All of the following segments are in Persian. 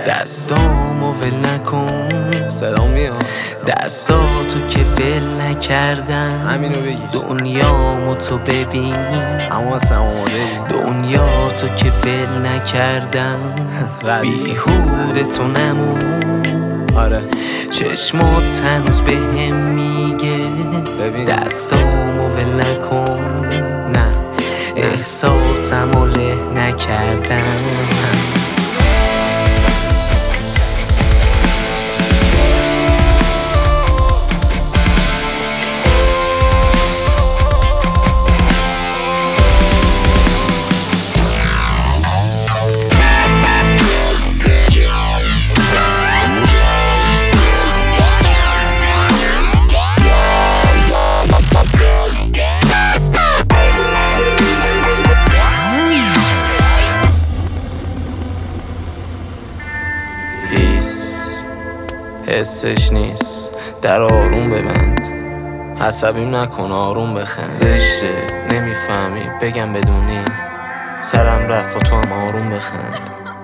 دستامو ول نکن، صدا میاد، دستاتو که ول نکردم، همینو بگی. دنیامو تو ببین، اما اصلا آماده دنیا تو که ول نکردم، بیهوده تو نمون. آره چشمات هنوز بهم میگه ببین دستامو ول نکن، نه احساسمو له نکردم. حسش نیست، در آروم ببند، عصبیم نکن، آروم بخند. زشته نمیفهمی بگم بدونی، سرم رفت و تو هم آروم بخند.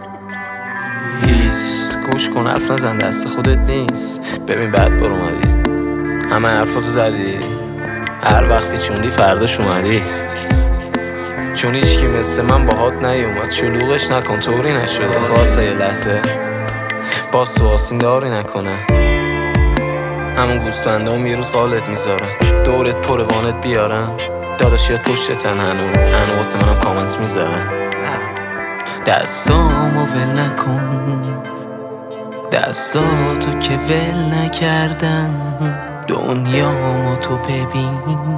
گوش کن، حرف نزن، دست خودت نیست. ببین بعد بر اومدی، همه حرفاتو زدی، هر وقت پیچوندی فرداش اومدی. چون هیچکی مثل من باهات نیومد، شلوغش نکن طوری نشده. واسه یه لحظه باز تو آسین داری نکنه، همون گوستنده هم یه روز قالت میذارن، دورت پر وانت بیارن، داداشیات پشتتن هنو واسه منم کامنت میذارن. دستامو ول نکن، دستاتو که ول نکردم، دنیامو تو ببین،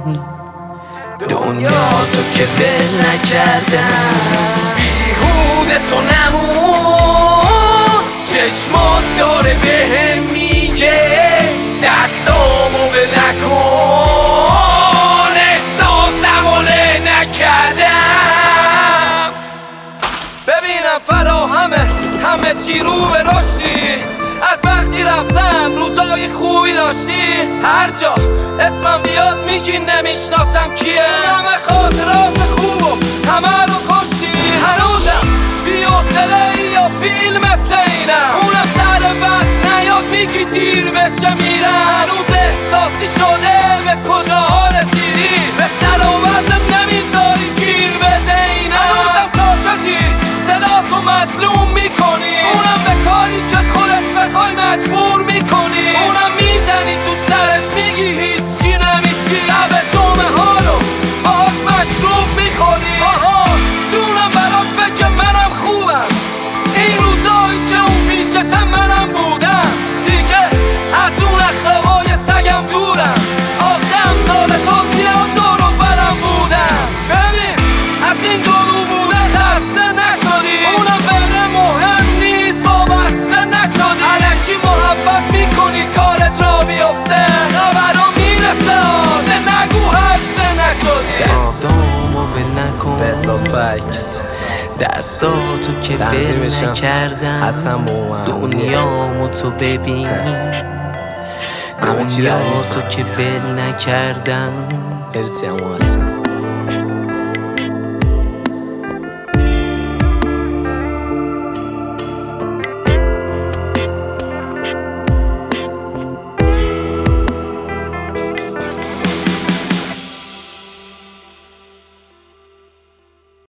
دنیا تو که ول نکردم، بیهوده تو نمون. چشمات داره بهم میگه دستامو ول نکن، احساسمو له نکردم. ببینم فراهمه همه چی رو به رشدی، از وقتی رفتم روزای خوبی داشتی، هر جا اسمم بیاد میگی نمیشناسم کیه، همه خاطرات خوبو همه رو کشتی. هنوزم بی‌حوصله یا فیلمت اینم، اونم سر بس نیاد میگی دیر بشه میرم. هنوز احساسی شده به کجاها رسیدی، به سر و وزت نمیذاری گیر بده اینم. هنوزم ساکتی صدا تو مظلوم میکنی، اونم به کاری که خودت بخوای مجبور میکنی، اونم میزنی تو سرش میگی هیچی نمیشی. شب جمعه ها رو باهاش مشروب میخوری، جونم برات بگه منم خوبم، این روزایی که اون پیشتم منم بودم، دیگه از اون اخلاقای سگم دورم. آخه امثال تو زیاد دور و برم بودم، ببین از این دورو بوده خسته نشدی، اونم بره مهم نیست وابسته نشدی. الکی محبت میکنی کارت را بیفته، خبرو میرسه آده نگو حرفه نشدی. دستامو ول نکن، بسات بکس، دستاتو که ول نکردم، حسن با اومد دنیامو تو ببین، همه چی دنیا تو که ول نکردم. مرسی اما حسن.